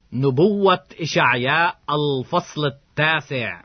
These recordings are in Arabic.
نبوة إشعياء الفصل 9.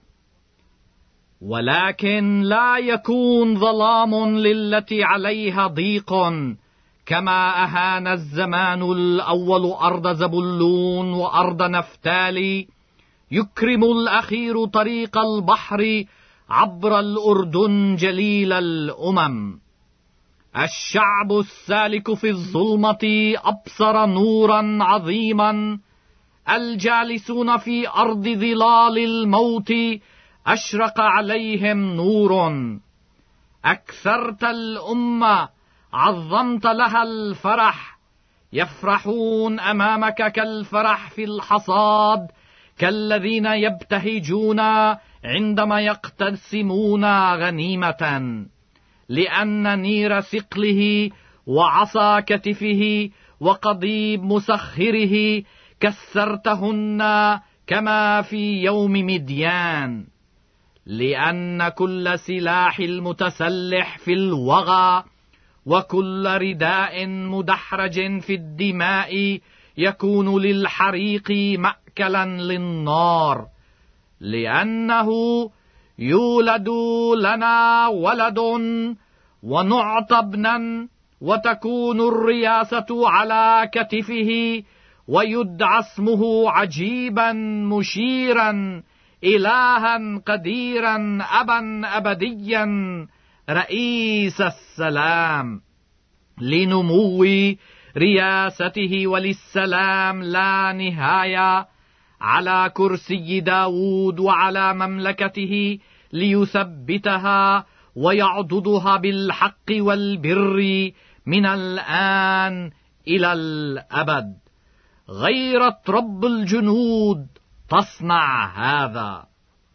ولكن لا يكون ظلام للتي عليها ضيق، كما أهان الزمان الأول أرض زبلون وأرض نفتالي، يكرم الأخير طريق البحر عبر الأردن جليل الأمم. الشعب السالك في الظلمة أبصر نورا عظيما، الجالسون في أرض ظلال الموت أشرق عليهم نور. أكثرت الأمة، عظمت لها الفرح، يفرحون أمامك كالفرح في الحصاد، كالذين يبتهجون عندما يقتسمون غنيمة. لأن نير ثقله وعصا كتفه وقضيب مسخره كسرتهن كما في يوم مديان. لأن كل سلاح المتسلح في الوغى وكل رداء مدحرج في الدماء يكون للحريق مأكلا للنار. لأنه يولد لنا ولد ونعطى ابنا، وتكون الرياسة على كتفه، ويدعى اسمه عجيبا مشيرا، إلها قديرا، أبا أبديا، رئيس السلام. لنمو رياسته وللسلام لا نهاية على كرسي داود وعلى مملكته، ليثبتها ويعضدها بالحق والبر من الآن إلى الأبد. غيرة رب الجنود تصنع هذا.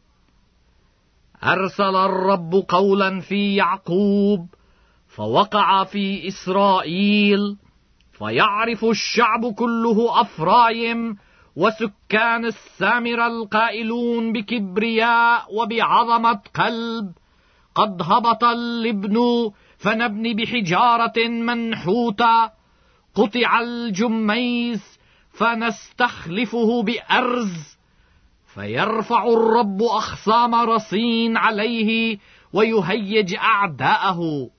أرسل الرب قولا في يعقوب فوقع في إسرائيل، فيعرف الشعب كله أفرايم وسكان السامرة القائلون بكبرياء وبعظمة قلب: قد هبط اللبن فنبني بحجارة منحوتة، قطع الجميز فنستخلفه بأرز. فيرفع الرب أخصام رصين عليه ويهيج أعداءه،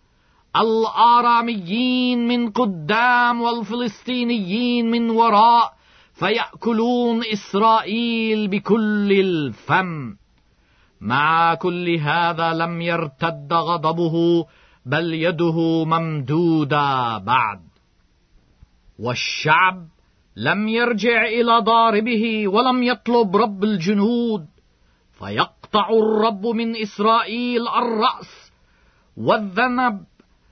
الآراميين من قدام والفلسطينيين من وراء، فيأكلون إسرائيل بكل الفم. مع كل هذا لم يرتد غضبه، بل يده ممدودة بعد. والشعب لم يرجع إلى ضاربه ولم يطلب رب الجنود، فيقطع الرب من إسرائيل الرأس والذنب،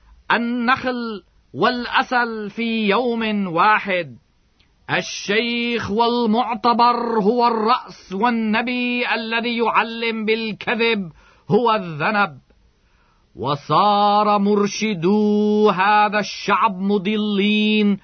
النخل والأسل في يوم واحد. الشيخ والمعتبر هو الرأس، والنبي الذي يعلم بالكذب هو الذنب. وصار مرشدو هذا الشعب مضلين،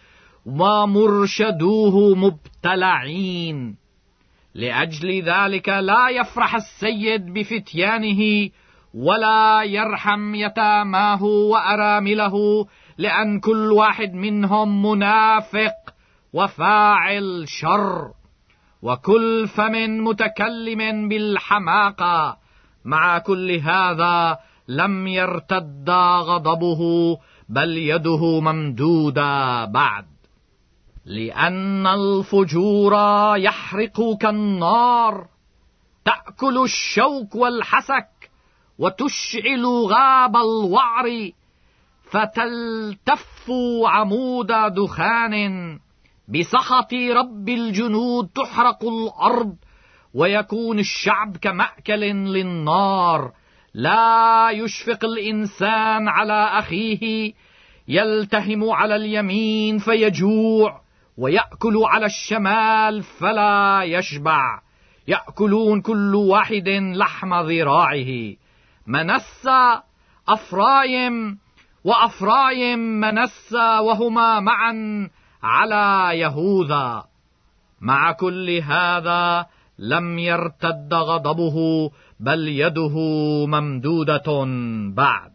ومرشدوه مبتلعين. لأجل ذلك لا يفرح السيد بفتيانه، ولا يرحم يتاماه وأرامله، لأن كل واحد منهم منافق وفاعل شر، وكل فم متكلم بالحماقة. مع كل هذا لم يرتد غضبه، بل يده ممدودة بعد. لأن الفجور يحرق كالنار، تأكل الشوك والحسك، وتشعل غاب الوعر، فتلتف عمود دخان. بسخط رب الجنود تحرق الأرض، ويكون الشعب كمأكل للنار. لا يشفق الإنسان على أخيه، يلتهم على اليمين فيجوع، ويأكل على الشمال فلا يشبع. يأكلون كل واحد لحم ذراعه. منسى أفرايم، وأفرايم منسى، وهما معا على يهوذا. مع كل هذا لم يرتد غضبه، بل يده ممدودة بعد.